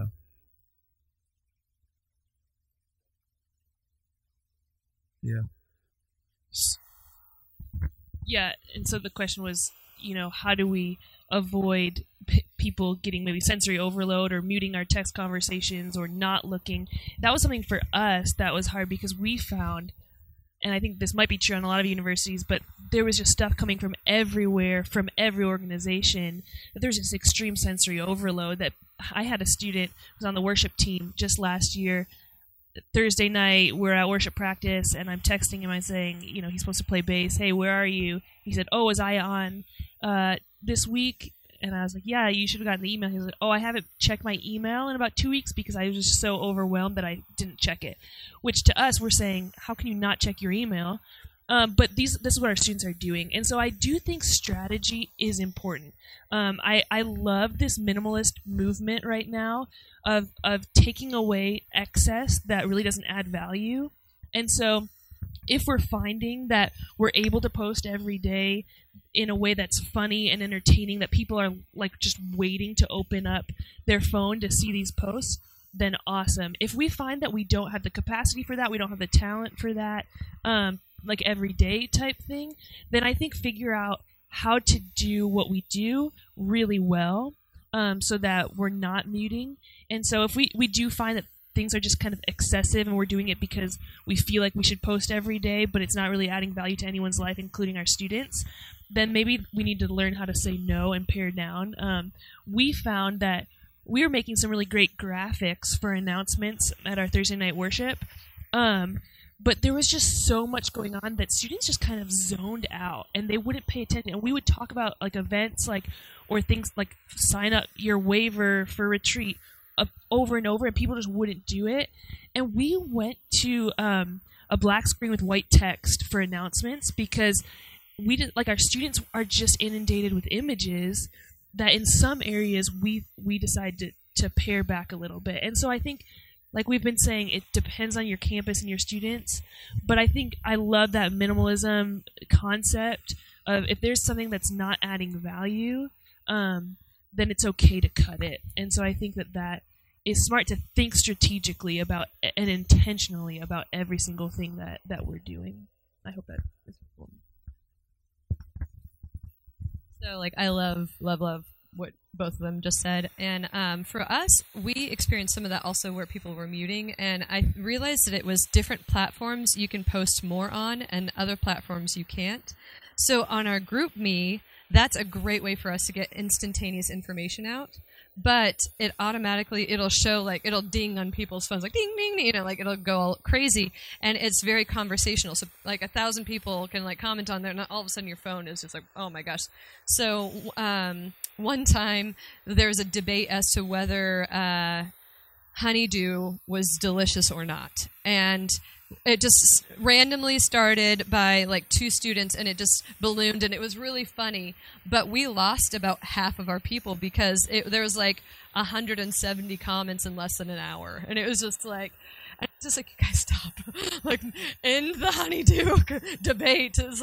C: Yeah.
B: Yeah, and so the question was, how do we avoid people getting maybe sensory overload or muting our text conversations or not looking? That was something for us that was hard because we found, and I think this might be true on a lot of universities, but there was just stuff coming from everywhere, from every organization, that there's this extreme sensory overload. That I had a student who was on the worship team just last year. Thursday night, we're at worship practice, and I'm texting him. I'm saying, he's supposed to play bass. Hey, where are you? He said, oh, was I on this week? And I was like, yeah, you should have gotten the email. He was like, oh, I haven't checked my email in about 2 weeks because I was just so overwhelmed that I didn't check it. Which to us, we're saying, how can you not check your email? But this is what our students are doing. And so I do think strategy is important. I love this minimalist movement right now of taking away excess that really doesn't add value. And so if we're finding that we're able to post every day in a way that's funny and entertaining, that people are like just waiting to open up their phone to see these posts, then awesome. If we find that we don't have the capacity for that, we don't have the talent for that, like everyday type thing, then I think figure out how to do what we do really well, so that we're not muting. And so if we do find that things are just kind of excessive and we're doing it because we feel like we should post every day, but it's not really adding value to anyone's life, including our students, then maybe we need to learn how to say no and pare down. We found that we were making some really great graphics for announcements at our Thursday night worship, but there was just so much going on that students just kind of zoned out and they wouldn't pay attention. And we would talk about like events or things like sign up your waiver for retreat over and over, and people just wouldn't do it. And we went to a black screen with white text for announcements because we did, like, our students are just inundated with images that in some areas we decided to pare back a little bit. And so I think, like we've been saying, it depends on your campus and your students, but I think I love that minimalism concept of if there's something that's not adding value, then it's okay to cut it. And so I think that is smart, to think strategically about and intentionally about every single thing that we're doing. I hope that is cool.
D: So, I love what both of them just said. And for us, we experienced some of that also where people were muting. And I realized that it was different platforms you can post more on and other platforms you can't. So on our GroupMe, that's a great way for us to get instantaneous information out. But it'll show, it'll ding on people's phones, ding, ding, ding, it'll go all crazy. And it's very conversational. So 1,000 people can comment on there, and all of a sudden your phone is just oh my gosh. So one time there was a debate as to whether honeydew was delicious or not. And it just randomly started by 2 students, and it just ballooned, and it was really funny. But we lost about half of our people because there was 170 comments in less than an hour, and it was just you guys stop, end the honeydew debate. It's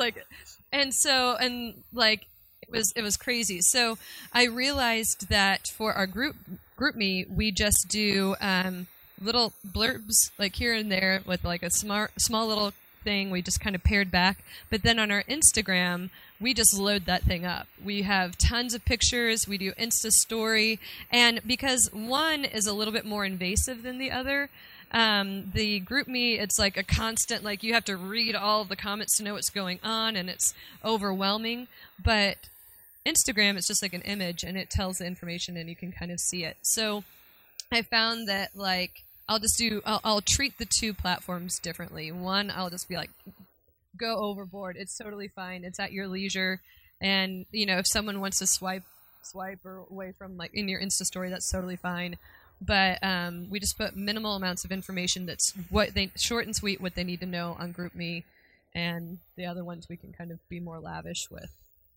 D: it was crazy. So I realized that for our GroupMe, we just do little blurbs here and there with a small little thing. We just kind of paired back. But then on our Instagram, we just load that thing up. We have tons of pictures. We do Insta story. And because one is a little bit more invasive than the other, the GroupMe, it's a constant, you have to read all of the comments to know what's going on, and it's overwhelming. But Instagram, it's just an image, and it tells the information, and you can kind of see it. So I found that I'll treat the 2 platforms differently. One, I'll just be go overboard. It's totally fine. It's at your leisure. And, if someone wants to swipe or away from in your Insta story, that's totally fine. But we just put minimal amounts of information that's short and sweet, what they need to know on GroupMe, and the other ones we can kind of be more lavish with.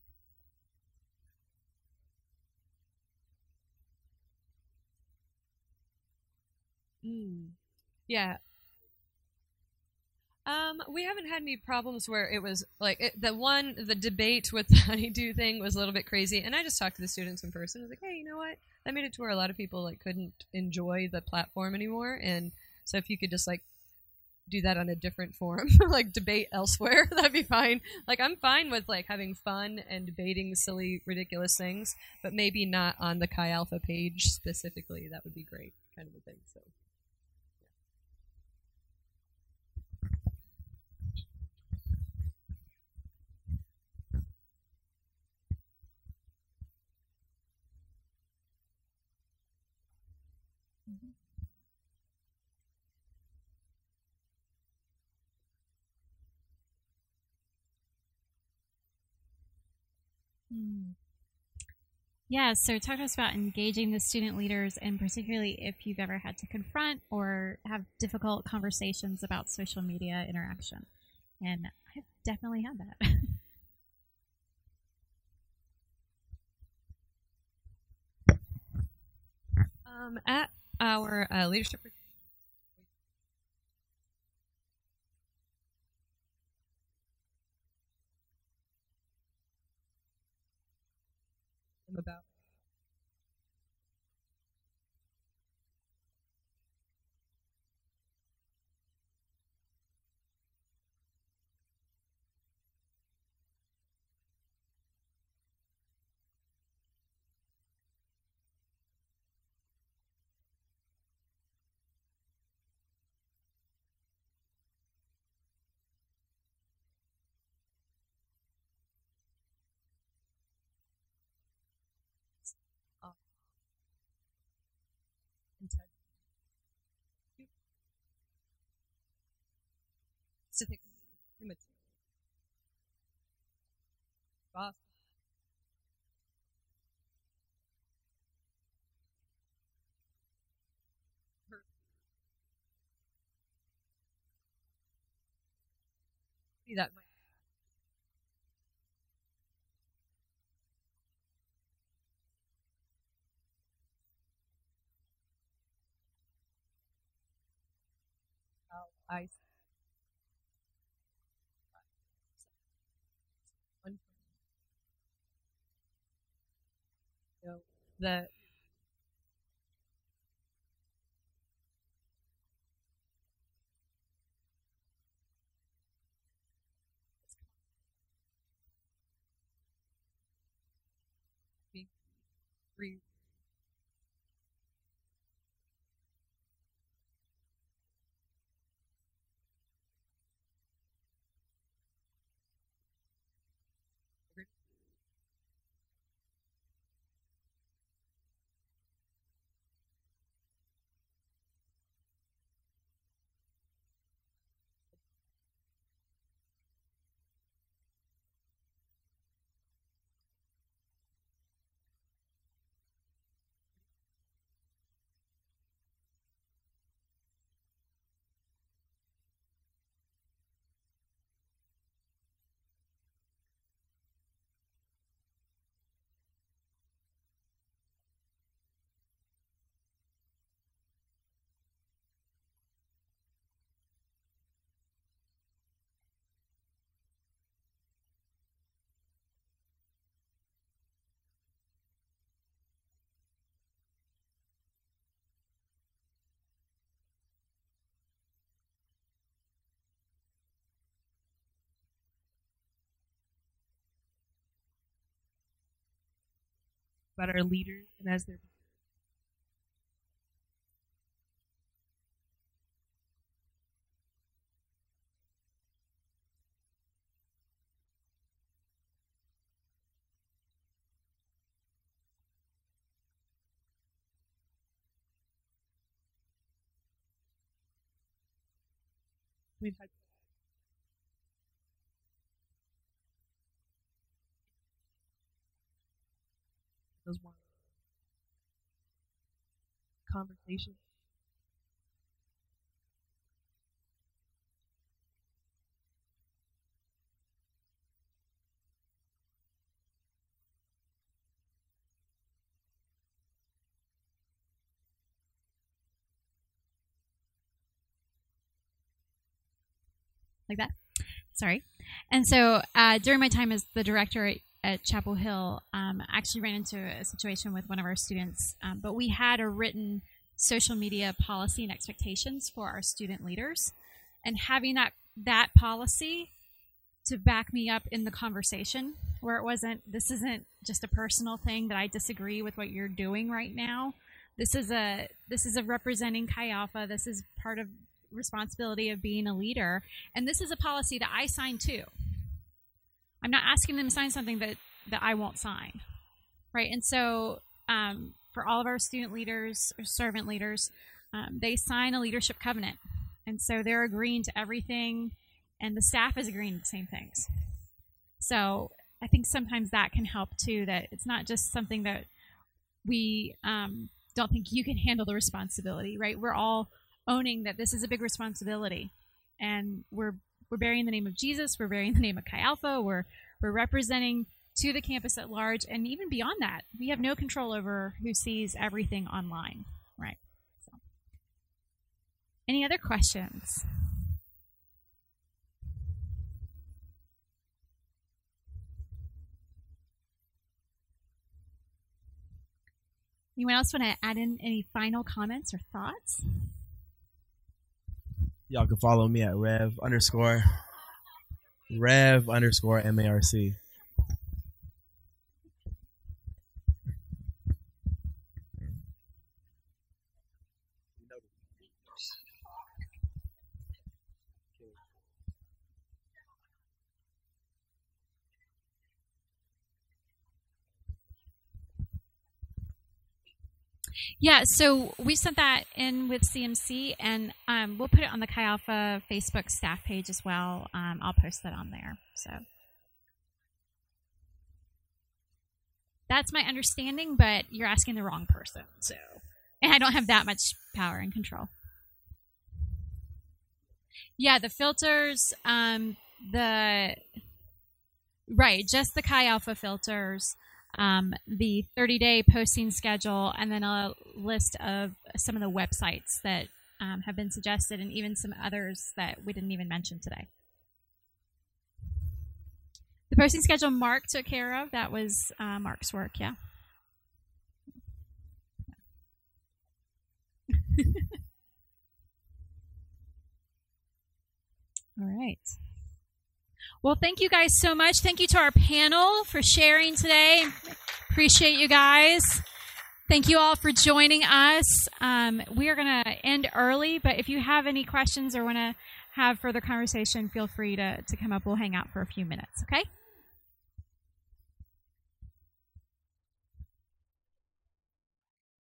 D: Yeah. We haven't had any problems where it was the debate with the honeydew thing was a little bit crazy, and I just talked to the students in person. I was hey, you know what? That made it to where a lot of people couldn't enjoy the platform anymore, and so if you could just do that on a different forum, like debate elsewhere. That'd be fine. Like I'm fine with like having fun and debating silly, ridiculous things, but maybe not on the Chi Alpha page specifically. That would be great, kind of a thing. So.
A: Yeah, so talk to us about engaging the student leaders, and particularly if you've ever had to confront or have difficult conversations about social media interaction. And I've definitely had that.
D: At our leadership about specific image. Boss. See that. I the re
B: about our leaders and as their we've had those one conversations.
A: Like that. Sorry. And so during my time as the director at Chapel Hill, I actually ran into a situation with one of our students, but we had a written social media policy and expectations for our student leaders. and having that policy to back me up in the conversation, where this isn't just a personal thing that I disagree with what you're doing right now. This is a representing Chi Alpha. This is part of responsibility of being a leader, and this is a policy that I sign too. I'm not asking them to sign something that I won't sign, right? And so for all of our student leaders or servant leaders, they sign a leadership covenant, and so they're agreeing to everything, and the staff is agreeing to the same things. So I think sometimes that can help too, that it's not just something that we don't think you can handle the responsibility, right? We're all owning that this is a big responsibility, and we're bearing the name of Jesus, we're bearing the name of Chi Alpha, we're representing to the campus at large, and even beyond that, we have no control over who sees everything online, right? So, any other questions? Anyone else want to add in any final comments or thoughts?
C: Y'all can follow me at Rev_MARC.
A: Yeah, so we sent that in with CMC, and we'll put it on the Chi Alpha Facebook staff page as well. I'll post that on there. So that's my understanding, but you're asking the wrong person. So, and I don't have that much power and control. Yeah, the filters, just the Chi Alpha filters. The 30-day posting schedule, and then a list of some of the websites that have been suggested, and even some others that we didn't even mention today. The posting schedule Mark took care of. That was Mark's work, yeah. All right. Well, thank you guys so much. Thank you to our panel for sharing today. Appreciate you guys. Thank you all for joining us. We are going to end early, but if you have any questions or want to have further conversation, feel free to come up. We'll hang out for a few minutes, okay?